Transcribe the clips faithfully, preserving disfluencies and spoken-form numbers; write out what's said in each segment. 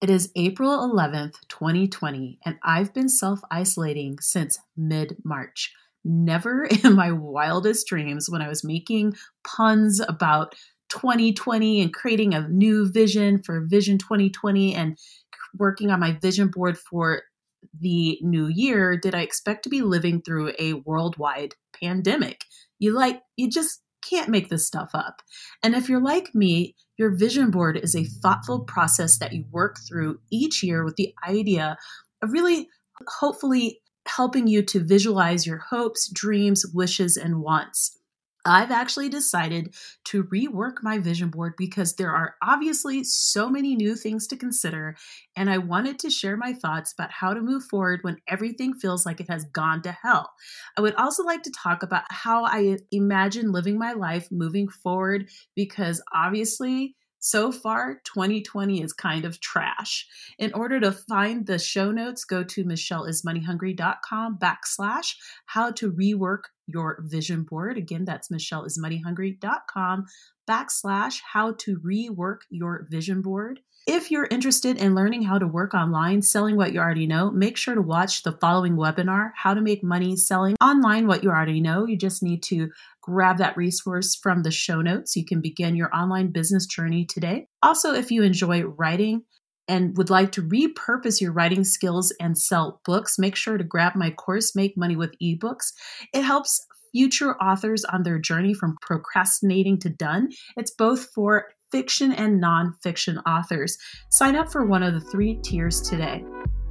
It is April eleventh, twenty twenty, and I've been self-isolating since mid-March. Never in my wildest dreams, when I was making puns about twenty twenty and creating a new vision for Vision twenty twenty and working on my vision board for the new year, did I expect to be living through a worldwide pandemic. You like, you just can't make this stuff up. And if you're like me, your vision board is a thoughtful process that you work through each year with the idea of really, hopefully, helping you to visualize your hopes, dreams, wishes, and wants. I've actually decided to rework my vision board because there are obviously so many new things to consider, and I wanted to share my thoughts about how to move forward when everything feels like it has gone to hell. I would also like to talk about how I imagine living my life moving forward because obviously, so far, twenty twenty is kind of trash. In order to find the show notes, go to michelleismoneyhungry.com backslash how to rework your vision board. Again, that's michelleismoneyhungry.com backslash how to rework your vision board. If you're interested in learning how to work online, selling what you already know, make sure to watch the following webinar, How to Make Money Selling Online What You Already Know. You just need to grab that resource from the show notes. You can begin your online business journey today. Also, if you enjoy writing and would like to repurpose your writing skills and sell books, make sure to grab my course, Make Money with eBooks. It helps future authors on their journey from procrastinating to done. It's both for fiction and nonfiction authors. Sign up for one of the three tiers today.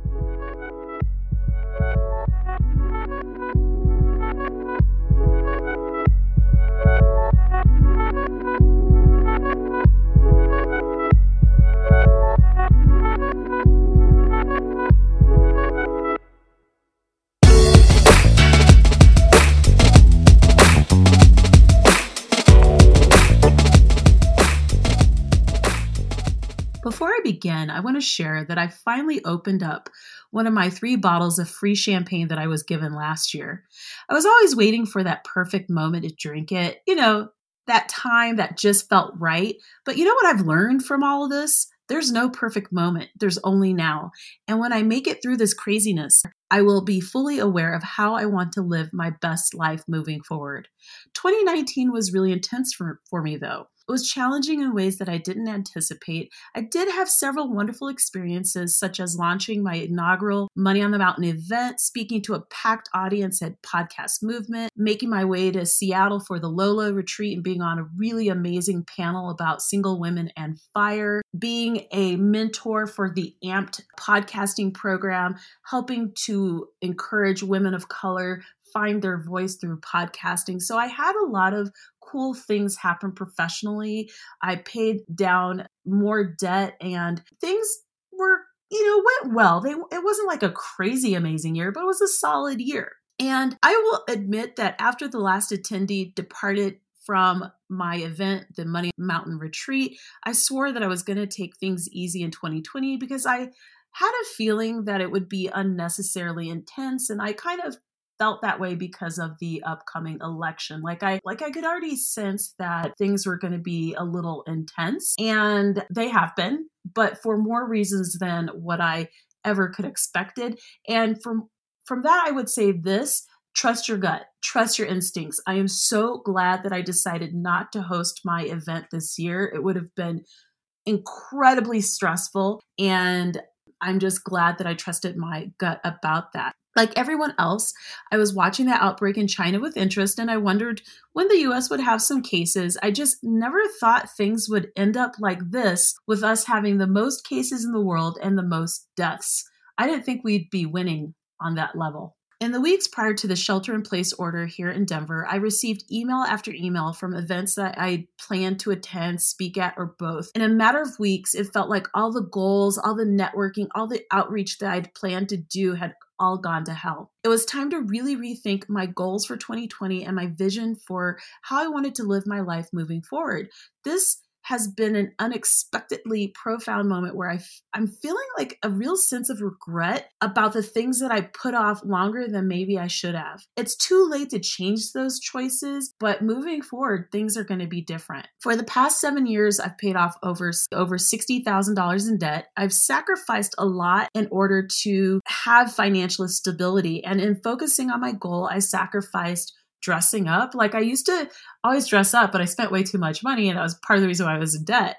Before I begin, I want to share that I finally opened up one of my three bottles of free champagne that I was given last year. I was always waiting for that perfect moment to drink it, you know, that time that just felt right. But you know what I've learned from all of this? There's no perfect moment. There's only now. And when I make it through this craziness, I will be fully aware of how I want to live my best life moving forward. twenty nineteen was really intense for, for me, though. It was challenging in ways that I didn't anticipate. I did have several wonderful experiences, such as launching my inaugural Money on the Mountain event, speaking to a packed audience at Podcast Movement, making my way to Seattle for the Lola retreat and being on a really amazing panel about single women and fire, being a mentor for the Amped podcasting program, helping to encourage women of color find their voice through podcasting. So I had a lot of cool things happen professionally. I paid down more debt and things were, you know, went well. They, it wasn't like a crazy amazing year, but it was a solid year. And I will admit that after the last attendee departed from my event, the Money Mountain Retreat, I swore that I was going to take things easy in twenty twenty because I had a feeling that it would be unnecessarily intense. And I kind of felt that way because of the upcoming election. Like I like I could already sense that things were going to be a little intense, and they have been, but for more reasons than what I ever could expected. And from from that, I would say this: trust your gut, trust your instincts. I am so glad that I decided not to host my event this year. It would have been incredibly stressful, and I'm just glad that I trusted my gut about that. Like everyone else, I was watching that outbreak in China with interest, and I wondered when the U S would have some cases. I just never thought things would end up like this, with us having the most cases in the world and the most deaths. I didn't think we'd be winning on that level. In the weeks prior to the shelter-in-place order here in Denver, I received email after email from events that I planned to attend, speak at, or both. In a matter of weeks, it felt like all the goals, all the networking, all the outreach that I'd planned to do had all gone to hell. It was time to really rethink my goals for twenty twenty and my vision for how I wanted to live my life moving forward. This has been an unexpectedly profound moment where I f- I'm feeling like a real sense of regret about the things that I put off longer than maybe I should have. It's too late to change those choices, but moving forward, things are going to be different. For the past seven years, I've paid off over, over sixty thousand dollars in debt. I've sacrificed a lot in order to have financial stability. And in focusing on my goal, I sacrificed dressing up. Like I used to always dress up, but I spent way too much money, and that was part of the reason why I was in debt.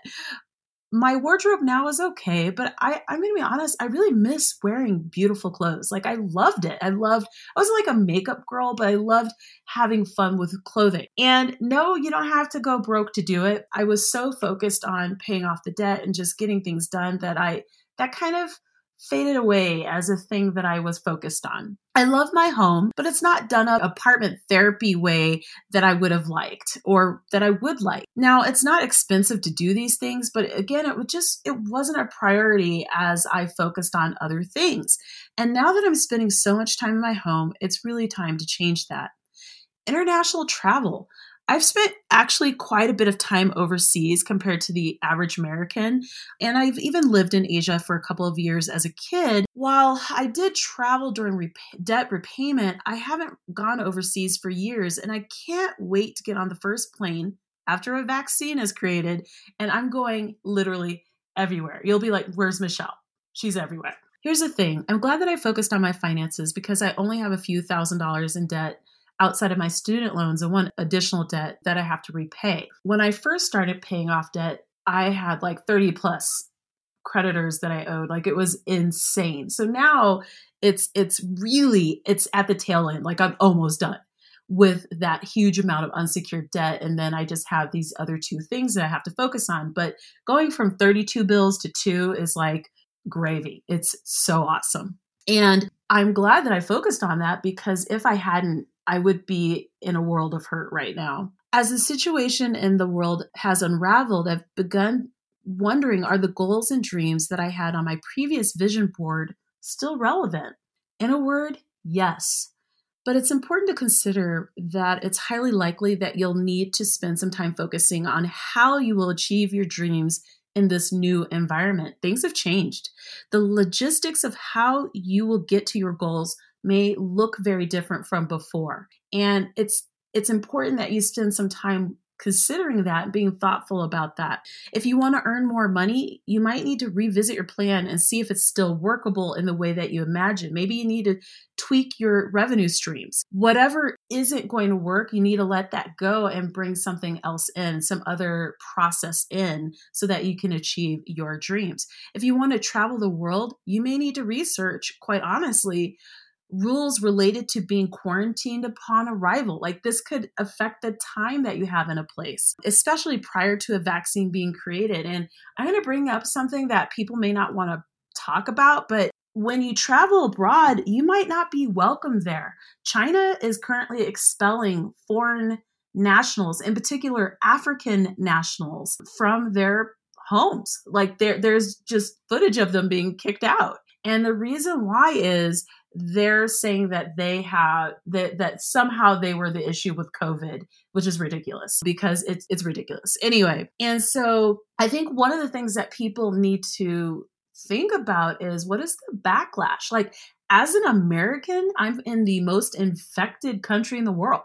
My wardrobe now is okay, but I, I'm going to be honest, I really miss wearing beautiful clothes. Like I loved it. I loved, I wasn't like a makeup girl, but I loved having fun with clothing. And no, you don't have to go broke to do it. I was so focused on paying off the debt and just getting things done that I, that kind of faded away as a thing that I was focused on. I love my home, but it's not done up apartment therapy way that I would have liked or that I would like. Now, it's not expensive to do these things, but again, it would just, it wasn't a priority as I focused on other things. And now that I'm spending so much time in my home, it's really time to change that. International travel. I've spent actually quite a bit of time overseas compared to the average American, and I've even lived in Asia for a couple of years as a kid. While I did travel during rep- debt repayment, I haven't gone overseas for years, and I can't wait to get on the first plane after a vaccine is created, and I'm going literally everywhere. You'll be like, where's Michelle? She's everywhere. Here's the thing. I'm glad that I focused on my finances because I only have a few thousand dollars in debt outside of my student loans and one additional debt that I have to repay. When I first started paying off debt, I had like thirty plus creditors that I owed. Like it was insane. So now it's it's really, it's at the tail end. Like I'm almost done with that huge amount of unsecured debt. And then I just have these other two things that I have to focus on. But going from thirty-two bills to two is like gravy. It's so awesome. And I'm glad that I focused on that because if I hadn't, I would be in a world of hurt right now. As the situation in the world has unraveled, I've begun wondering, are the goals and dreams that I had on my previous vision board still relevant? In a word, yes. But it's important to consider that it's highly likely that you'll need to spend some time focusing on how you will achieve your dreams in this new environment. Things have changed. The logistics of how you will get to your goals may look very different from before. And it's it's important that you spend some time considering that and being thoughtful about that. If you want to earn more money, you might need to revisit your plan and see if it's still workable in the way that you imagine. Maybe you need to tweak your revenue streams. Whatever isn't going to work, you need to let that go and bring something else in, some other process in so that you can achieve your dreams. If you want to travel the world, you may need to research, quite honestly, rules related to being quarantined upon arrival. Like this could affect the time that you have in a place, especially prior to a vaccine being created. And I'm going to bring up something that people may not want to talk about, but when you travel abroad, you might not be welcome there. China is currently expelling foreign nationals, in particular African nationals, from their homes. Like there, there's just footage of them being kicked out. And the reason why is they're saying that they have that that somehow they were the issue with COVID, which is ridiculous because it's it's ridiculous. Anyway, and so I think one of the things that people need to think about is what is the backlash? Like as an American, I'm in the most infected country in the world.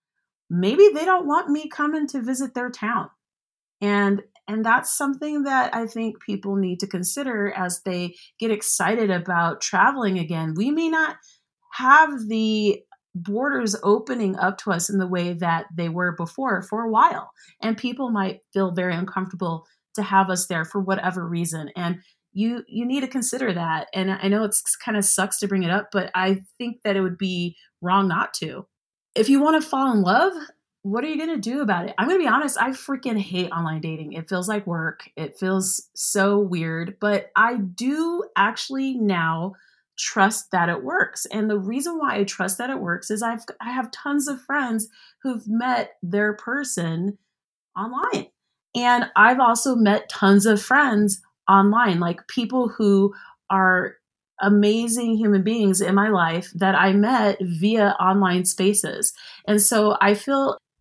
Maybe they don't want me coming to visit their town. And And that's something that I think people need to consider as they get excited about traveling again. We may not have the borders opening up to us in the way that they were before for a while. And people might feel very uncomfortable to have us there for whatever reason. And you you need to consider that. And I know it's kind of sucks to bring it up, but I think that it would be wrong not to. If you want to fall in love, what are you going to do about it? I'm going to be honest. I freaking hate online dating. It feels like work. It feels so weird, but I do actually now trust that it works. And the reason why I trust that it works is I've, I have tons of friends who've met their person online. And I've also met tons of friends online, like people who are amazing human beings in my life that I met via online spaces. And so I feel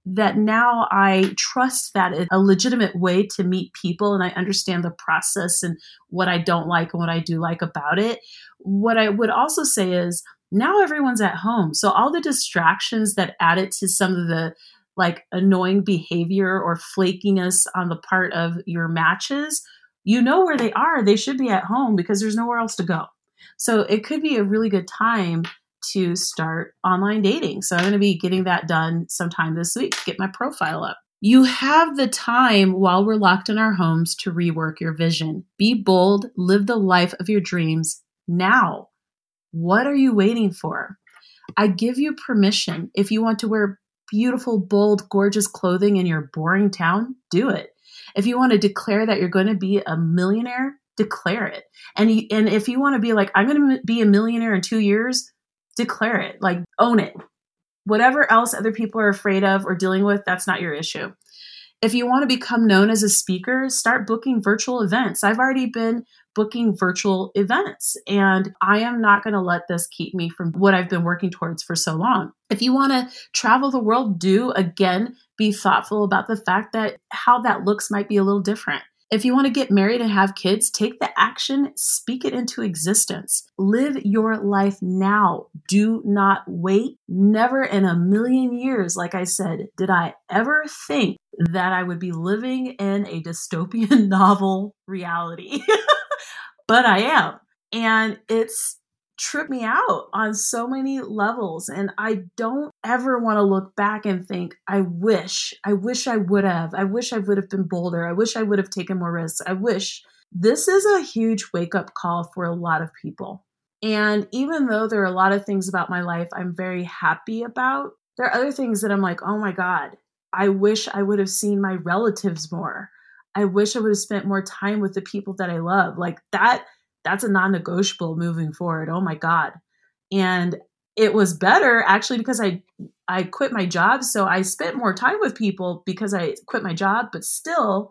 that now I trust that it's a legitimate way to meet people and I understand the process and what I don't like and what I do like about it. What I would also say is now everyone's at home. So all the distractions that added to some of the like annoying behavior or flakiness on the part of your matches, you know where they are. They should be at home because there's nowhere else to go. So it could be a really good time to start online dating. So I'm going to be getting that done sometime this week, get my profile up. You have the time while we're locked in our homes to rework your vision. Be bold, live the life of your dreams now. What are you waiting for? I give you permission. If you want to wear beautiful, bold, gorgeous clothing in your boring town, do it. If you want to declare that you're going to be a millionaire, declare it. And, you, and if you want to be like, I'm going to be a millionaire in two years, declare it, like own it. Whatever else other people are afraid of or dealing with, that's not your issue. If you want to become known as a speaker, start booking virtual events. I've already been booking virtual events, and I am not going to let this keep me from what I've been working towards for so long. If you want to travel the world, do, again, be thoughtful about the fact that how that looks might be a little different. If you want to get married and have kids, take the action, speak it into existence. Live your life now. Do not wait. Never in a million years, like I said, did I ever think that I would be living in a dystopian novel reality. But I am. And it's tripped me out on so many levels. And I don't ever want to look back and think, I wish, I wish I would have, I wish I would have been bolder. I wish I would have taken more risks. I wish. This is a huge wake-up call for a lot of people. And even though there are a lot of things about my life I'm very happy about, there are other things that I'm like, oh my God, I wish I would have seen my relatives more. I wish I would have spent more time with the people that I love. Like that, that's a non-negotiable moving forward. Oh my God. And it was better actually because I, I quit my job. So I spent more time with people because I quit my job, but still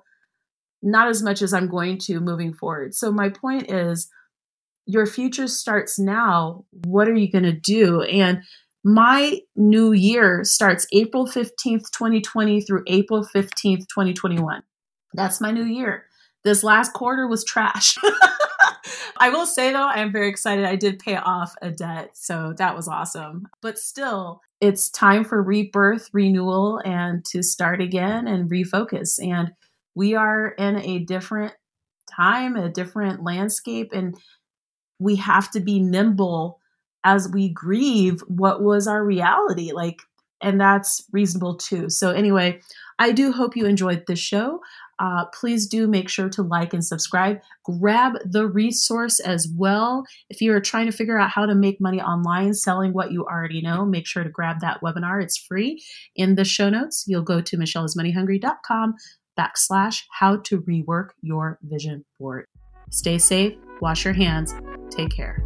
not as much as I'm going to moving forward. So my point is your future starts now. What are you going to do? And my new year starts April fifteenth, twenty twenty through April fifteenth, twenty twenty-one. That's my new year. This last quarter was trash. I will say though, I am very excited. I did pay off a debt, so that was awesome. But still, it's time for rebirth, renewal, and to start again and refocus. And we are in a different time, a different landscape, and we have to be nimble as we grieve what was our reality. Like, and that's reasonable too. So anyway, I do hope you enjoyed this show. Uh, please do make sure to like and subscribe. Grab the resource as well. If you're trying to figure out how to make money online selling what you already know, make sure to grab that webinar. It's free. In the show notes, you'll go to michelleismoneyhungry.com backslash how to rework your vision board. Stay safe, wash your hands, take care.